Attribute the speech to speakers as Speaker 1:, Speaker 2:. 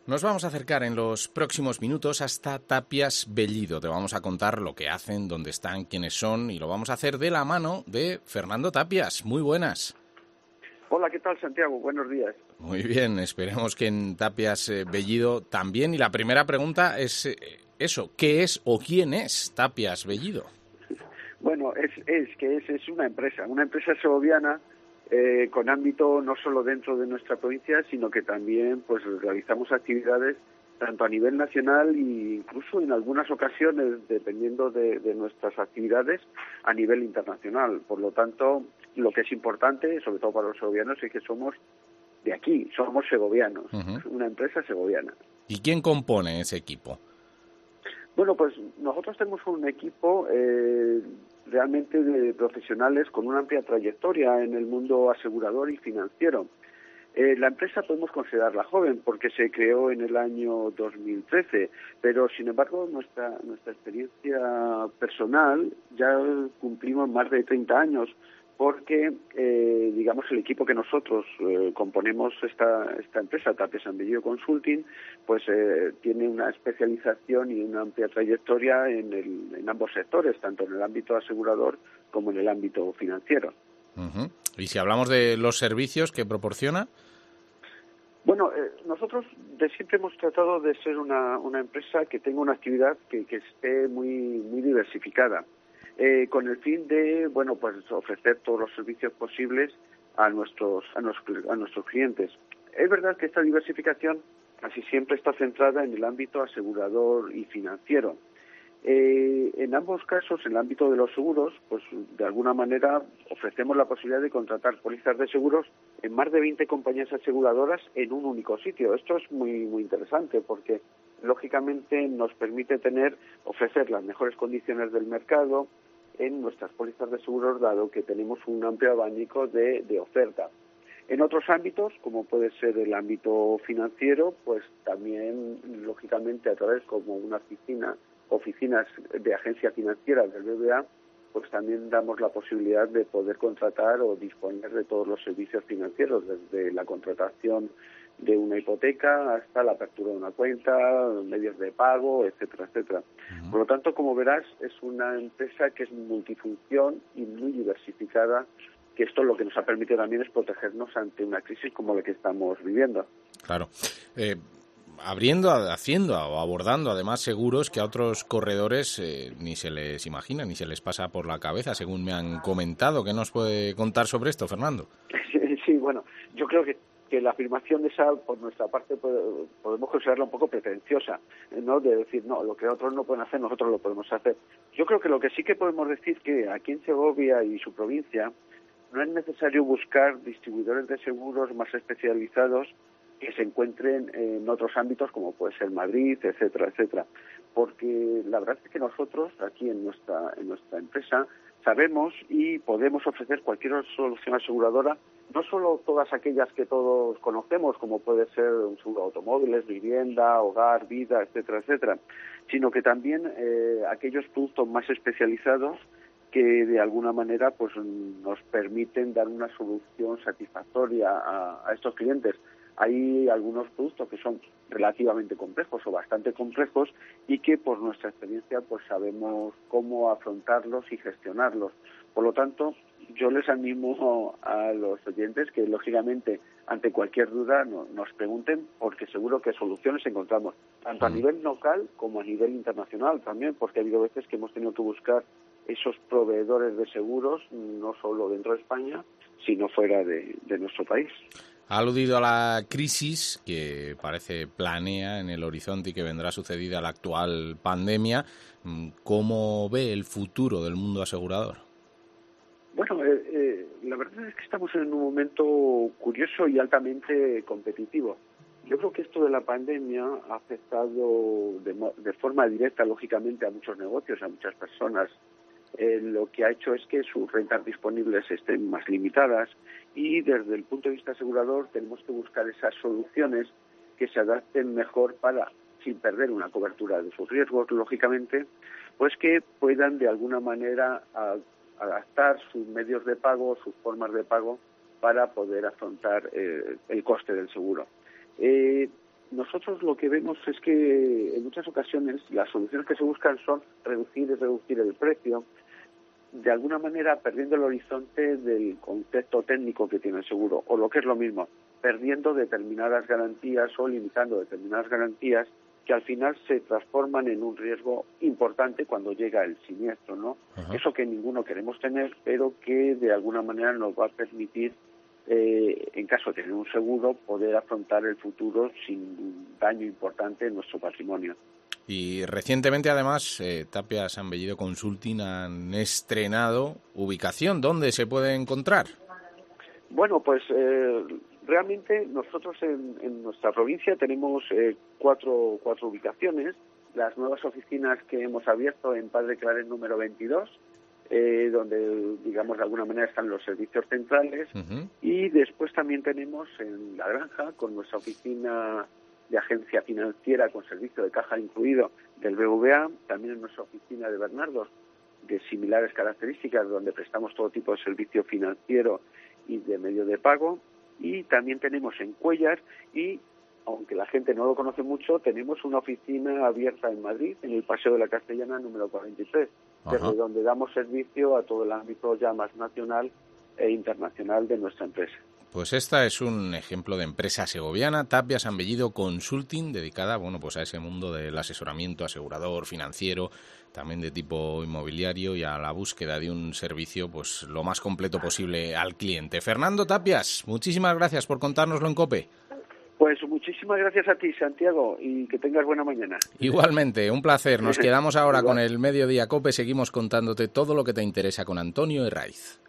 Speaker 1: Nos vamos a acercar en los próximos minutos hasta Tapias Bellido. Te vamos a contar lo que hacen, dónde están, quiénes son, y lo vamos a hacer de la mano de Fernando Tapias. Muy buenas.
Speaker 2: Hola, ¿qué tal, Santiago? Buenos días.
Speaker 1: Muy bien, esperemos que en Tapias Bellido también. Y la primera pregunta es eso, ¿qué es o quién es Tapias Bellido?
Speaker 2: Bueno, es una empresa segoviana con ámbito no solo dentro de nuestra provincia, sino que también pues realizamos actividades tanto a nivel nacional e incluso en algunas ocasiones, dependiendo de nuestras actividades, a nivel internacional. Por lo tanto, lo que es importante, sobre todo para los segovianos, es que somos de aquí, somos segovianos, una empresa segoviana.
Speaker 1: ¿Y quién compone ese equipo?
Speaker 2: Bueno, pues nosotros tenemos un equipo realmente de profesionales con una amplia trayectoria en el mundo asegurador y financiero. La empresa podemos considerarla joven porque se creó en el año 2013, pero sin embargo nuestra experiencia personal ya cumplimos más de 30 años porque, digamos, el equipo que nosotros componemos esta empresa, Tapias Bellido Consulting, pues tiene una especialización y una amplia trayectoria en ambos sectores, tanto en el ámbito asegurador como en el ámbito financiero.
Speaker 1: Uh-huh. ¿Y si hablamos de los servicios que proporciona?
Speaker 2: Bueno, nosotros de siempre hemos tratado de ser una empresa que tenga una actividad que esté muy diversificada, con el fin de, bueno, pues ofrecer todos los servicios posibles a nuestros clientes. Es verdad que esta diversificación casi siempre está centrada en el ámbito asegurador y financiero. En ambos casos, en el ámbito de los seguros, pues de alguna manera ofrecemos la posibilidad de contratar pólizas de seguros en más de 20 compañías aseguradoras en un único sitio. Esto es muy interesante porque, lógicamente, nos permite ofrecer las mejores condiciones del mercado en nuestras pólizas de seguros, dado que tenemos un amplio abanico de oferta. En otros ámbitos, como puede ser el ámbito financiero, pues también, lógicamente, a través como una oficinas de agencia financiera del BBVA, pues también damos la posibilidad de poder contratar o disponer de todos los servicios financieros, desde la contratación de una hipoteca hasta la apertura de una cuenta, medios de pago, etcétera, etcétera. Uh-huh. Por lo tanto, como verás, es una empresa que es multifunción y muy diversificada, que esto lo que nos ha permitido también es protegernos ante una crisis como la que estamos viviendo.
Speaker 1: Claro. Haciendo o abordando además seguros que a otros corredores ni se les imagina, ni se les pasa por la cabeza, según me han comentado. ¿Qué nos puede contar sobre esto, Fernando?
Speaker 2: Sí, bueno, yo creo que la afirmación de esa, por nuestra parte, podemos considerarla un poco pretenciosa, ¿no? De decir, no, lo que otros no pueden hacer, nosotros lo podemos hacer. Yo creo que lo que sí que podemos decir que aquí en Segovia y su provincia no es necesario buscar distribuidores de seguros más especializados que se encuentren en otros ámbitos como puede ser Madrid, etcétera, etcétera. Porque la verdad es que nosotros aquí en nuestra empresa sabemos y podemos ofrecer cualquier solución aseguradora, no solo todas aquellas que todos conocemos, como puede ser un seguro de automóviles, vivienda, hogar, vida, etcétera, etcétera, sino que también aquellos productos más especializados que de alguna manera pues nos permiten dar una solución satisfactoria a estos clientes. Hay algunos productos que son relativamente complejos o bastante complejos y que por nuestra experiencia pues sabemos cómo afrontarlos y gestionarlos. Por lo tanto, yo les animo a los oyentes que lógicamente ante cualquier duda nos pregunten, porque seguro que soluciones encontramos, tanto a nivel local como a nivel internacional también, porque ha habido veces que hemos tenido que buscar esos proveedores de seguros, no solo dentro de España, sino fuera de nuestro país.
Speaker 1: Ha aludido a la crisis que parece planea en el horizonte y que vendrá sucedida a la actual pandemia. ¿Cómo ve el futuro del mundo asegurador?
Speaker 2: Bueno, la verdad es que estamos en un momento curioso y altamente competitivo. Yo creo que esto de la pandemia ha afectado de forma directa, lógicamente, a muchos negocios, a muchas personas. Lo que ha hecho es que sus rentas disponibles estén más limitadas y desde el punto de vista asegurador tenemos que buscar esas soluciones que se adapten mejor para, sin perder una cobertura de sus riesgos, lógicamente, pues que puedan de alguna manera adaptar sus medios de pago, sus formas de pago para poder afrontar el coste del seguro. nosotros lo que vemos es que en muchas ocasiones las soluciones que se buscan son reducir el precio, de alguna manera perdiendo el horizonte del concepto técnico que tiene el seguro, o lo que es lo mismo, perdiendo determinadas garantías o limitando determinadas garantías que al final se transforman en un riesgo importante cuando llega el siniestro, ¿no?
Speaker 1: Ajá.
Speaker 2: Eso que ninguno queremos tener, pero que de alguna manera nos va a permitir, en caso de tener un seguro, poder afrontar el futuro sin un daño importante en nuestro patrimonio.
Speaker 1: Y recientemente, además, Tapia San Bellido Consulting han estrenado ubicación. ¿Dónde se puede encontrar?
Speaker 2: Bueno, pues realmente nosotros en nuestra provincia tenemos cuatro ubicaciones. Las nuevas oficinas que hemos abierto en Padre Claret número 22, donde, digamos, de alguna manera están los servicios centrales.
Speaker 1: Uh-huh.
Speaker 2: Y después también tenemos en La Granja, con nuestra oficina de agencia financiera con servicio de caja incluido del BBVA, también en nuestra oficina de Bernardos, de similares características, donde prestamos todo tipo de servicio financiero y de medio de pago, y también tenemos en Cuéllar, y aunque la gente no lo conoce mucho, tenemos una oficina abierta en Madrid, en el Paseo de la Castellana número 43, desde donde damos servicio a todo el ámbito ya más nacional e internacional de nuestra empresa.
Speaker 1: Pues esta es un ejemplo de empresa segoviana, Tapia San Bellido Consulting, dedicada, bueno, pues a ese mundo del asesoramiento asegurador, financiero, también de tipo inmobiliario y a la búsqueda de un servicio pues lo más completo posible al cliente. Fernando Tapias, muchísimas gracias por contárnoslo en COPE.
Speaker 2: Pues muchísimas gracias a ti, Santiago, y que tengas buena mañana.
Speaker 1: Igualmente, un placer. Nos quedamos ahora con el Mediodía COPE. Seguimos contándote todo lo que te interesa con Antonio Herraiz.